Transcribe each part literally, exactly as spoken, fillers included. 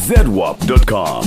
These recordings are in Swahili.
zedwap dot com.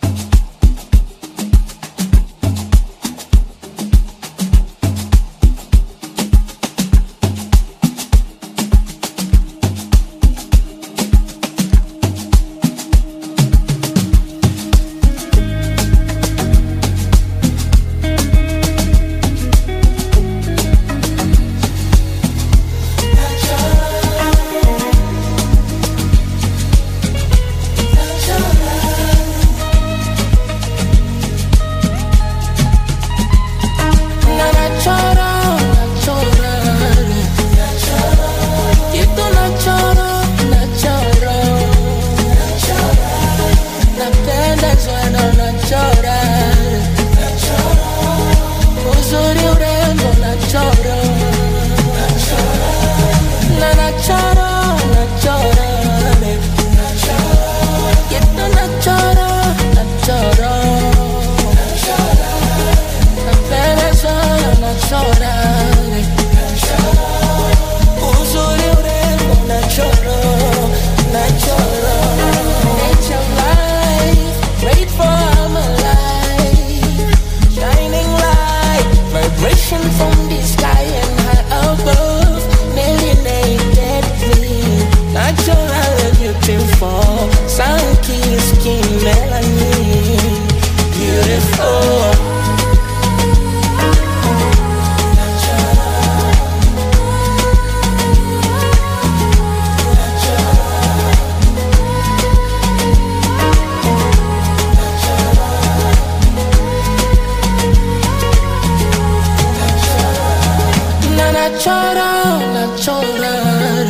Natural, natural,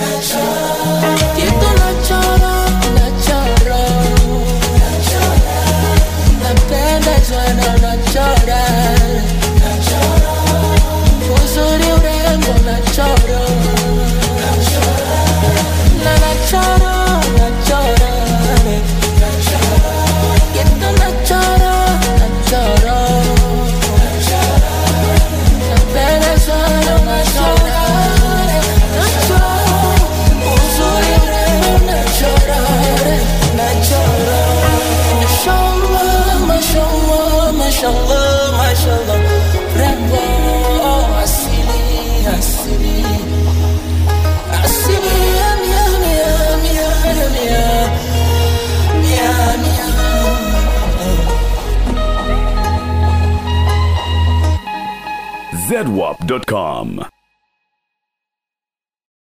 Tito natural, natural, napenda sana natural, uzuri urembo natural, na natural, natural, Tito natural, natural, napenda sana Mashallah, mashallah, rembo, asili, asili, asili, mia, mia, mia, mia, mia, mia. zedwap dot com.